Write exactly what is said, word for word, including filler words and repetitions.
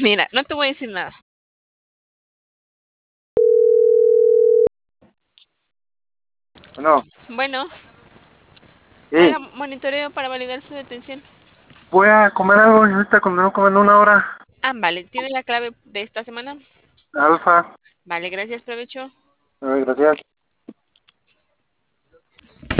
Mira, no te voy a decir nada. Bueno, Bueno, hey, haga monitoreo para validar su detención. voy a comer algo y ahorita cuando como en una hora. Ah, vale, ¿tiene la clave de esta semana? Alfa, Vale, gracias, provecho. eh, gracias.